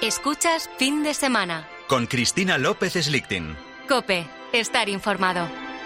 Escuchas Fin de Semana. Con Cristina López Slichting. COPE. Estar informado.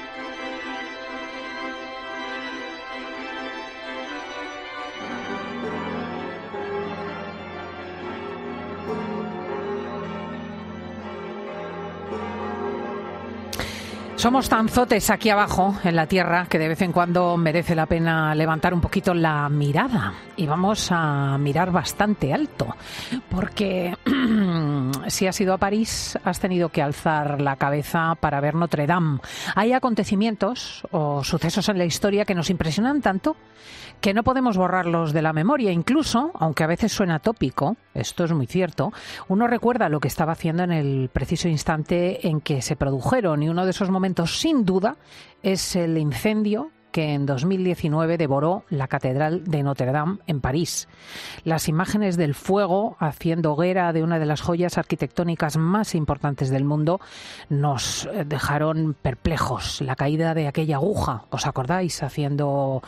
Somos tan zotes aquí abajo, en la tierra, que de vez en cuando merece la pena levantar un poquito la mirada. Y vamos a mirar bastante alto, porque si has ido a París, has tenido que alzar la cabeza para ver Notre Dame. Hay acontecimientos o sucesos en la historia que nos impresionan tanto que no podemos borrarlos de la memoria. Incluso, aunque a veces suena tópico, esto es muy cierto, uno recuerda lo que estaba haciendo en el preciso instante en que se produjeron, y uno de esos momentos, sin duda, es el incendio que en 2019 devoró la Catedral de Notre Dame en París. Las imágenes del fuego haciendo hoguera de una de las joyas arquitectónicas más importantes del mundo nos dejaron perplejos. La caída de aquella aguja, ¿os acordáis? Haciendo,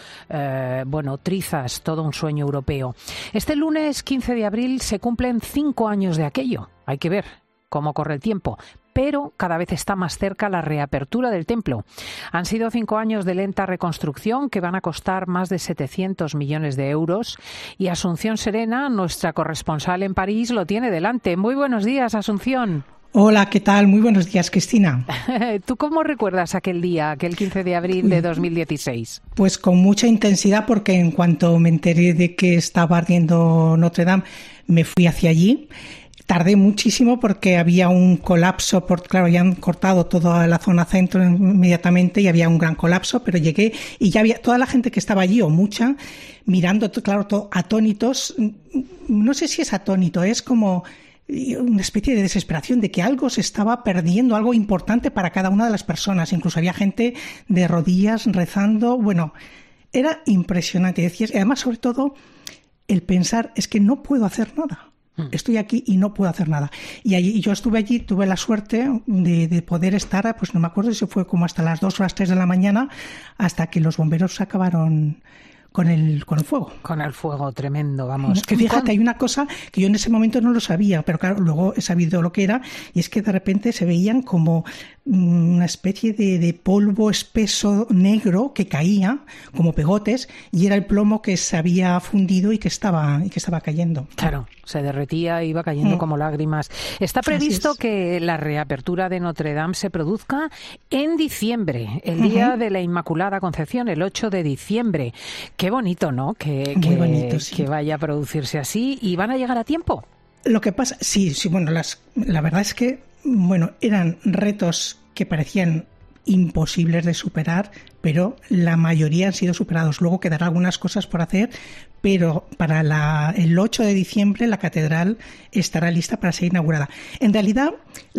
trizas, todo un sueño europeo. Este lunes 15 de abril se cumplen 5 años de aquello. Hay que ver cómo corre el tiempo. Pero cada vez está más cerca la reapertura del templo. Han sido 5 años de lenta reconstrucción que van a costar más de 700 millones de euros. Y Asunción Serena, nuestra corresponsal en París, lo tiene delante. Muy buenos días, Asunción. Hola, ¿qué tal? Muy buenos días, Cristina. ¿Tú cómo recuerdas aquel día, aquel 15 de abril de 2016? Pues con mucha intensidad, porque en cuanto me enteré de que estaba ardiendo Notre Dame, me fui hacia allí. Tardé muchísimo porque había un colapso, claro, habían cortado toda la zona centro inmediatamente y había un gran colapso, pero llegué y ya había toda la gente que estaba allí, o mucha, mirando, claro, atónitos. No sé si es atónito, es como una especie de desesperación de que algo se estaba perdiendo, algo importante para cada una de las personas. Incluso había gente de rodillas rezando. Bueno, era impresionante. Decías, y además, sobre todo, el pensar es que no puedo hacer nada. Estoy aquí y no puedo hacer nada. Y yo estuve allí, tuve la suerte de poder estar, pues no me acuerdo si fue como hasta las 2 o las 3 de la mañana, hasta que los bomberos acabaron con el fuego. Con el fuego, tremendo, vamos. Que fíjate, hay una cosa que yo en ese momento no lo sabía, pero claro, luego he sabido lo que era, y es que de repente se veían como una especie de polvo espeso negro que caía como pegotes, y era el plomo que se había fundido y que estaba cayendo. Claro, se derretía e iba cayendo como lágrimas. Está previsto que la reapertura de Notre Dame se produzca en diciembre, el día de la Inmaculada Concepción, el 8 de diciembre. Qué bonito, ¿no? Muy bonito, sí. Que vaya a producirse así. ¿Y van a llegar a tiempo? Lo que pasa, sí, bueno, la verdad es que, bueno, eran retos que parecían imposibles de superar, pero la mayoría han sido superados. Luego quedarán algunas cosas por hacer, pero para el 8 de diciembre la catedral estará lista para ser inaugurada. En realidad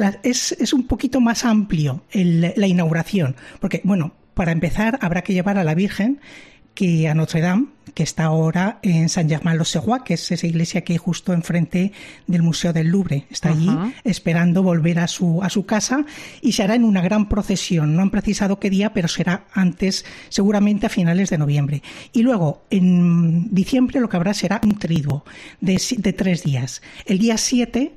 es un poquito más amplio la inauguración, porque, bueno, para empezar habrá que llevar a la Virgen a Notre Dame, que está ahora en Saint-Germain-l'Auxerrois, que es esa iglesia que hay justo enfrente del Museo del Louvre. Está allí esperando volver a su casa, y se hará en una gran procesión. No han precisado qué día, pero será antes, seguramente a finales de noviembre. Y luego, en diciembre, lo que habrá será un triduo de 3 días. El día 7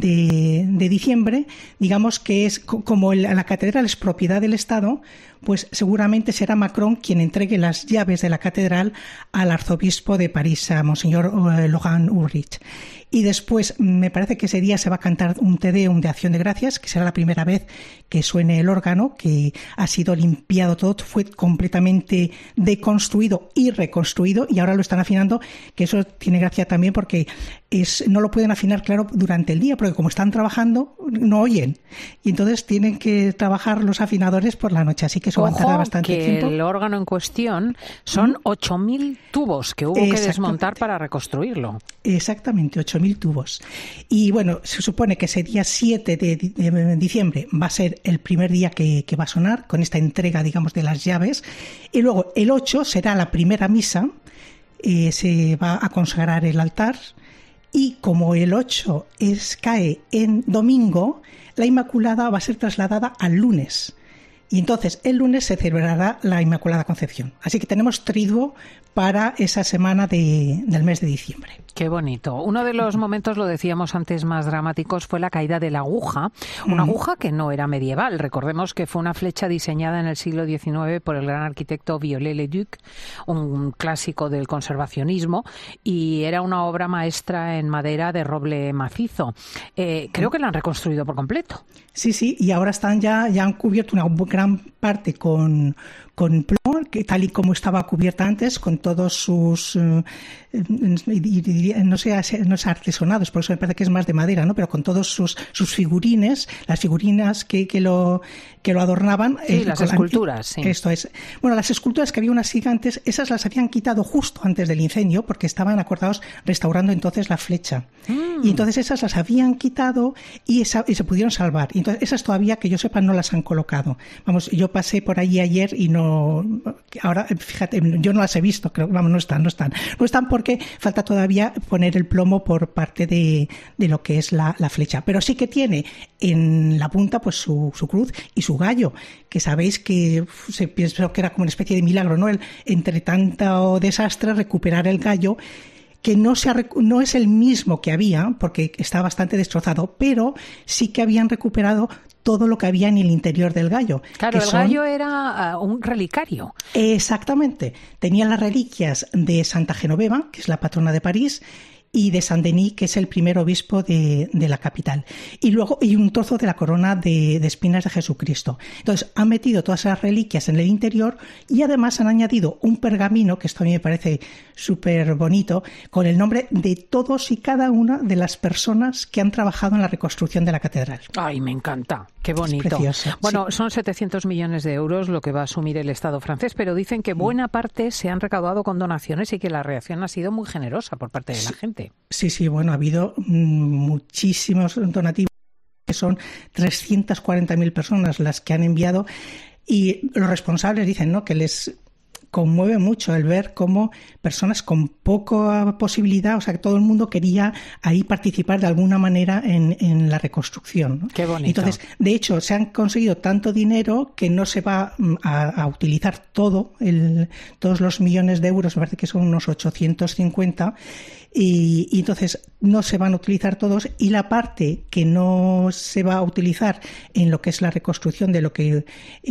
de diciembre, digamos que es como la catedral es propiedad del Estado, pues seguramente será Macron quien entregue las llaves de la catedral al arzobispo de París, a Monseñor Laurent Ulrich. Y después, me parece que ese día se va a cantar un Te Deum de Acción de Gracias, que será la primera vez que suene el órgano, que ha sido limpiado todo, fue completamente deconstruido y reconstruido, y ahora lo están afinando, que eso tiene gracia también porque no lo pueden afinar, claro, durante el día, porque como están trabajando, no oyen. Y entonces tienen que trabajar los afinadores por la noche, así que eso va a tardar bastante tiempo. El órgano en cuestión son 8.000 tubos que hubo que desmontar para reconstruirlo. Exactamente, 8.000 tubos. Y bueno, se supone que ese día 7 de diciembre va a ser el primer día que va a sonar, con esta entrega, digamos, de las llaves. Y luego el 8 será la primera misa, se va a consagrar el altar. Y como el 8 cae en domingo, la Inmaculada va a ser trasladada al lunes. Y entonces el lunes se celebrará la Inmaculada Concepción. Así que tenemos triduo para esa semana del mes de diciembre. Qué bonito. Uno de los momentos, lo decíamos antes, más dramáticos fue la caída de la aguja. Una aguja que no era medieval. Recordemos que fue una flecha diseñada en el siglo XIX por el gran arquitecto Viollet-le-Duc, un clásico del conservacionismo, y era una obra maestra en madera de roble macizo. Creo que la han reconstruido por completo. Sí, y ahora ya han cubierto una gran parte con plomo, que tal y como estaba cubierta antes, con todos sus, no sé artesonados, por eso me parece que es más de madera, ¿no? Pero con todos sus figurines, las figurinas que lo adornaban. Sí, las esculturas, sí. Esto es. Bueno, las esculturas que había unas gigantes, esas las habían quitado justo antes del incendio, porque estaban acordados restaurando entonces la flecha. Y entonces esas las habían quitado y se pudieron salvar. Y entonces esas todavía, que yo sepa, no las han colocado. Vamos, yo pasé por allí ayer y ahora, fíjate, yo no las he visto, creo, vamos, no están porque falta todavía poner el plomo por parte de lo que es la flecha, pero sí que tiene en la punta pues su cruz y su gallo, que sabéis que se pensó que era como una especie de milagro, ¿no? Entre tanto desastre, recuperar el gallo, que no es el mismo que había, porque está bastante destrozado, pero sí que habían recuperado todo lo que había en el interior del gallo. Claro, el gallo era un relicario. Exactamente. Tenía las reliquias de Santa Genoveva, que es la patrona de París, y de Saint-Denis, que es el primer obispo de la capital. Y un trozo de la corona de espinas de Jesucristo. Entonces, han metido todas esas reliquias en el interior y además han añadido un pergamino, que esto a mí me parece súper bonito, con el nombre de todos y cada una de las personas que han trabajado en la reconstrucción de la catedral. Ay, me encanta. Qué bonito. Es precioso. Bueno, sí. Son 700 millones de euros lo que va a asumir el Estado francés, pero dicen que buena parte se han recaudado con donaciones y que la reacción ha sido muy generosa por parte de la gente. Sí, bueno, ha habido muchísimos donativos, que son 340.000 personas las que han enviado, y los responsables dicen, ¿no?, que les conmueve mucho el ver cómo personas con poca posibilidad, o sea, que todo el mundo quería ahí participar de alguna manera en la reconstrucción, ¿no? Qué bonito. Entonces, de hecho, se han conseguido tanto dinero que no se va a utilizar todos los millones de euros, me parece que son unos 850, y entonces no se van a utilizar todos, y la parte que no se va a utilizar en lo que es la reconstrucción de lo que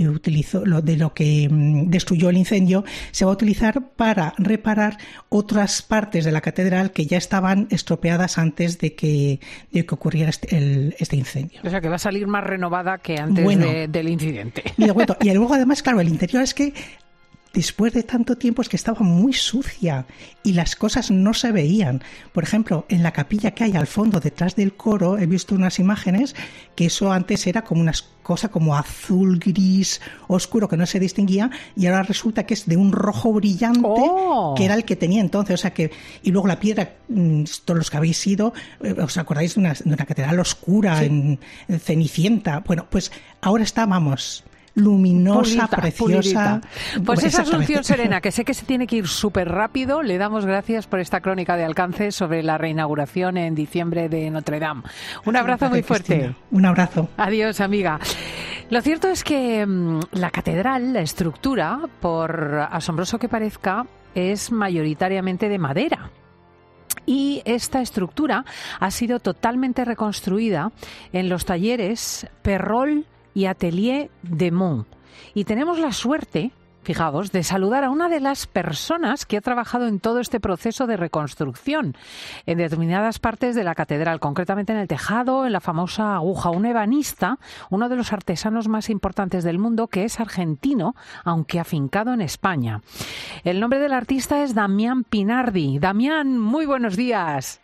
destruyó el incendio, se va a utilizar para reparar otras partes de la catedral que ya estaban estropeadas antes de que ocurriera este incendio. O sea, que va a salir más renovada que antes del incidente. Y luego, además, claro, el interior es que después de tanto tiempo es que estaba muy sucia y las cosas no se veían. Por ejemplo, en la capilla que hay al fondo, detrás del coro, he visto unas imágenes que eso antes era como una cosa como azul, gris, oscuro, que no se distinguía, y ahora resulta que es de un rojo brillante, que era el que tenía entonces. O sea que, y luego la piedra, todos los que habéis ido, ¿os acordáis de una catedral oscura, sí, en Cenicienta? Bueno, pues ahora está, luminosa, preciosa. Pues esa Asunción Serena, que sé que se tiene que ir súper rápido, le damos gracias por esta crónica de alcance sobre la reinauguración en diciembre de Notre Dame. Un abrazo muy fuerte. Cristina. Un abrazo. Adiós, amiga. Lo cierto es que la catedral, la estructura, por asombroso que parezca, es mayoritariamente de madera. Y esta estructura ha sido totalmente reconstruida en los talleres Perrol y Atelier de Mont. Y tenemos la suerte, fijaos, de saludar a una de las personas que ha trabajado en todo este proceso de reconstrucción en determinadas partes de la catedral, concretamente en el tejado, en la famosa aguja, un ebanista, uno de los artesanos más importantes del mundo, que es argentino, aunque afincado en España. El nombre del artista es Damián Pinardi. Damián, muy buenos días.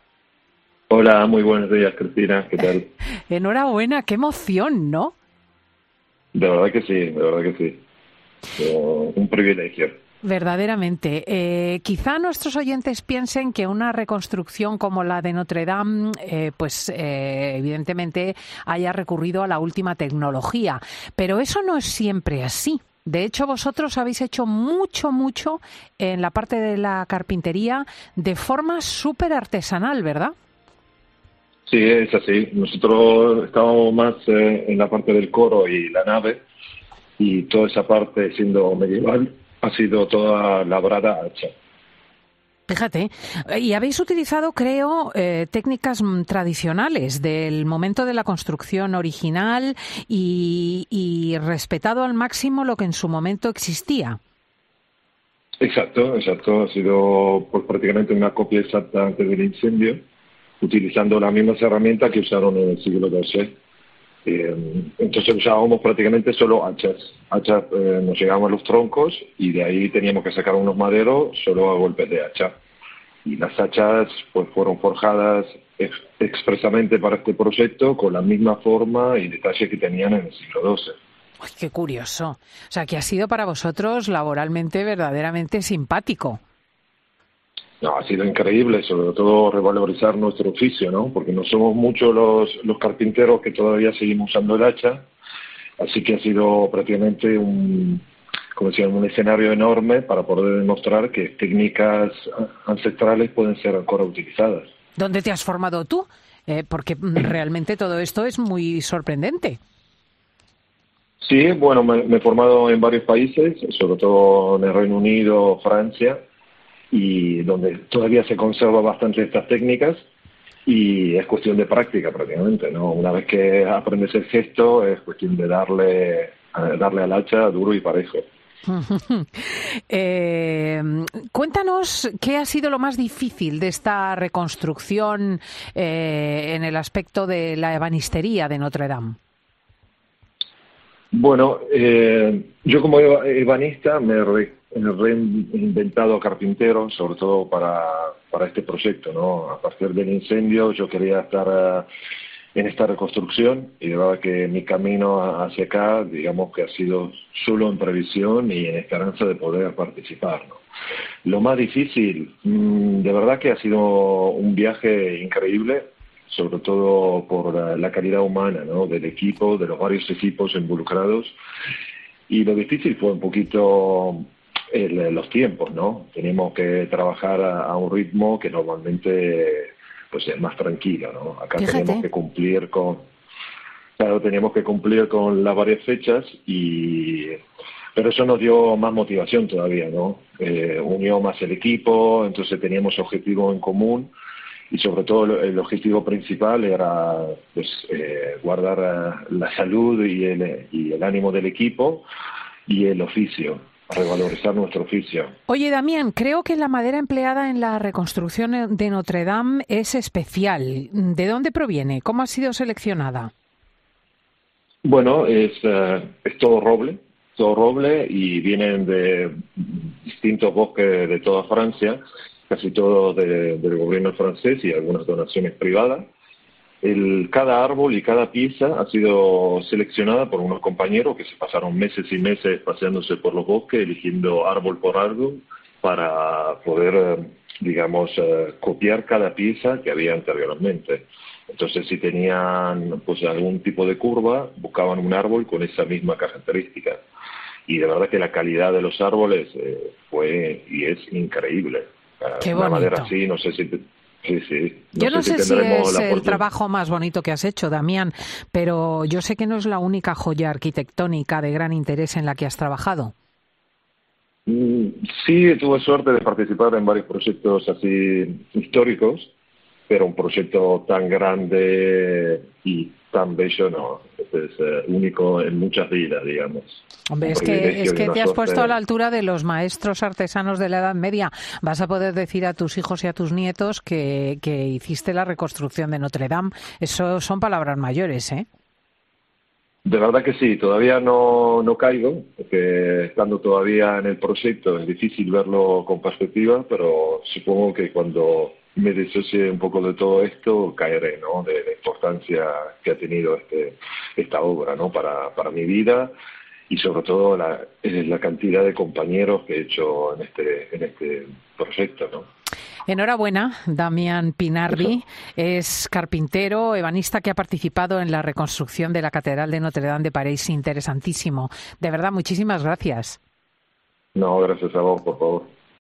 Hola, muy buenos días, Cristina. ¿Qué tal? Enhorabuena, qué emoción, ¿no? De verdad que sí. Un privilegio. Verdaderamente. Quizá nuestros oyentes piensen que una reconstrucción como la de Notre Dame, evidentemente haya recurrido a la última tecnología, pero eso no es siempre así. De hecho, vosotros habéis hecho mucho en la parte de la carpintería de forma súper artesanal, ¿verdad? Sí, es así. Nosotros estábamos más en la parte del coro y la nave, y toda esa parte, siendo medieval, ha sido toda labrada a hacha. Fíjate, y habéis utilizado, creo, técnicas tradicionales del momento de la construcción original y respetado al máximo lo que en su momento existía. Exacto. Ha sido pues, prácticamente una copia exacta antes del incendio, utilizando las mismas herramientas que usaron en el siglo XII. Entonces usábamos prácticamente solo hachas. Nos llegaban los troncos y de ahí teníamos que sacar unos maderos solo a golpes de hacha. Y las hachas pues fueron forjadas expresamente para este proyecto con la misma forma y detalle que tenían en el siglo XII. ¡Ay, qué curioso! O sea, que ha sido para vosotros laboralmente verdaderamente simpático. No, ha sido increíble, sobre todo revalorizar nuestro oficio, ¿no? Porque no somos muchos los carpinteros que todavía seguimos usando el hacha, así que ha sido prácticamente un escenario enorme para poder demostrar que técnicas ancestrales pueden ser ahora utilizadas. ¿Dónde te has formado tú? Porque realmente todo esto es muy sorprendente. Sí, bueno, me he formado en varios países, sobre todo en el Reino Unido, Francia, y donde todavía se conserva bastante estas técnicas y es cuestión de práctica prácticamente, ¿no? Una vez que aprendes el gesto es cuestión de darle al hacha duro y parejo. Cuéntanos qué ha sido lo más difícil de esta reconstrucción en el aspecto de la ebanistería de Notre Dame. Bueno, yo como ebanista me he reinventado carpintero, sobre todo para este proyecto, ¿no? A partir del incendio yo quería estar en esta reconstrucción y de verdad que mi camino hacia acá, digamos que ha sido solo en previsión y en esperanza de poder participar, ¿no? Lo más difícil, de verdad que ha sido un viaje increíble, sobre todo por la calidad humana, ¿no? Del equipo, de los varios equipos involucrados. Y lo difícil fue un poquito los tiempos, ¿no? Teníamos que trabajar a un ritmo que normalmente pues es más tranquilo, ¿no? Acá teníamos que cumplir con las varias fechas pero eso nos dio más motivación todavía, ¿no? Unió más el equipo, entonces teníamos objetivos en común. Y sobre todo el objetivo principal era pues, guardar la salud y el ánimo del equipo y el oficio, revalorizar nuestro oficio. Oye, Damián, creo que la madera empleada en la reconstrucción de Notre Dame es especial. ¿De dónde proviene? ¿Cómo ha sido seleccionada? Bueno, es todo roble y vienen de distintos bosques de toda Francia, casi todo del gobierno francés y algunas donaciones privadas. Cada árbol y cada pieza ha sido seleccionada por unos compañeros que se pasaron meses y meses paseándose por los bosques, eligiendo árbol por árbol para poder, copiar cada pieza que había anteriormente. Entonces, si tenían pues algún tipo de curva, buscaban un árbol con esa misma característica. Y de verdad que la calidad de los árboles fue y es increíble. Qué una bonito. Madera así, no sé si... Sí. Yo no sé si es el trabajo más bonito que has hecho, Damián, pero yo sé que no es la única joya arquitectónica de gran interés en la que has trabajado. Sí, tuve suerte de participar en varios proyectos así históricos, pero un proyecto tan grande y tan bello no, es único en muchas vidas, digamos. Hombre, es que te has puesto a la altura de los maestros artesanos de la Edad Media. Vas a poder decir a tus hijos y a tus nietos que hiciste la reconstrucción de Notre Dame. Eso son palabras mayores, ¿eh? De verdad que sí, todavía no caigo, porque estando todavía en el proyecto es difícil verlo con perspectiva, pero supongo que cuando me disocie un poco de todo esto, caeré, ¿no? De la importancia que ha tenido esta obra, ¿no? Para mi vida y sobre todo la cantidad de compañeros que he hecho en este proyecto, ¿no? Enhorabuena, Damián Pinardi. Es carpintero, ebanista que ha participado en la reconstrucción de la Catedral de Notre Dame de París. Interesantísimo. De verdad, muchísimas gracias. No, gracias a vos, por favor.